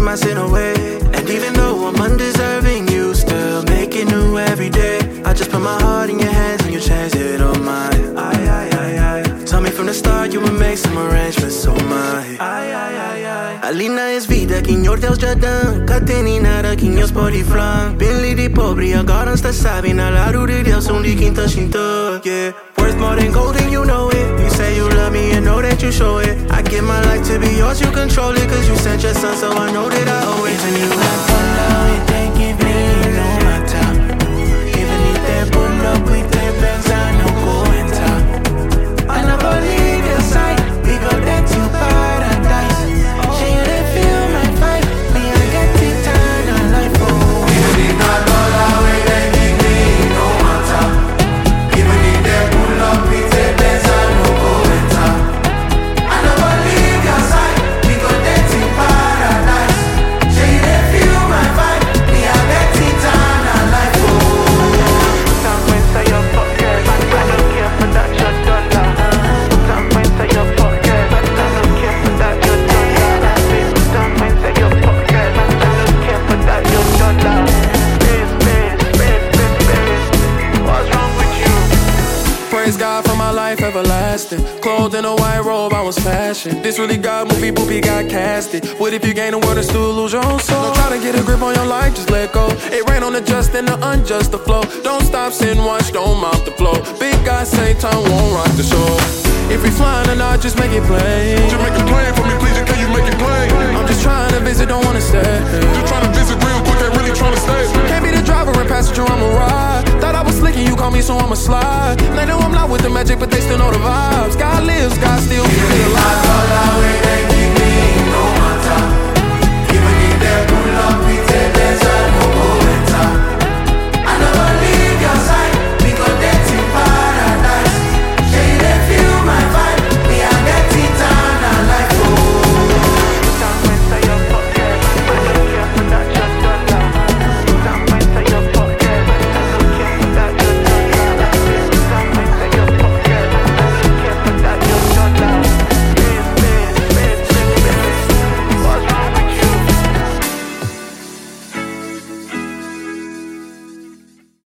my sin away. And even though I'm undeserving, you still make it new every day. I just put my heart in your hands and you changed it all mine. Tell me from the start you would make some arrangements, so my Alina is vida, que nyor Deus já dá. Cateninada, que nyor sport flan. Billy de pobre, agora está sabe. Na lado de Deus, de quinta shinto. Yeah, worth more than gold and you know it. You say you love me and know that you show it. I give my life to be yours, you control it. Cause you sent your son, so I know that I owe it. Even you have fun now, it ain't give me no matter. Even if they pull up with their bands, I no go enter. I never leave your side, we go back to paradise. Shey you dey feel my vibe, me I get eternal life. Oh, even if not dollar, we dey give me no matter. Even if they pull up with their bands, I no go enter. I never leave your side, we go back to paradise. Shey you dey feel my vibe, me I get eternal life. Oh, some men say you're fuckers, I don't care for that your dollar. Some men say you're fuckers, I don't care for that your dollar. Some men say you're fuckers, I don't care for that your dollar. What's wrong with you? Praise God for my life everlasting. Clothed in a white robe, I was fashion. This really got movie, poopy got casted. What if you gain the world and still lose your own soul? Don't try to get a grip on your life, just let go. It rain on the just and the unjust, the flow. Don't stop, sit and watch, don't mount the flow. Big guy say time won't rock the show. If we flying or not, just make it plain. Just make it plain for me, please, can you make it plain? I'm just trying to visit, don't wanna stay. Just trying to visit real quick, ain't really trying to stay. Can't be the driver and passenger, I'm a ride. Thought I was slick and you call me, so I'ma slide. They know I'm not with the magic, but they still know the vibe.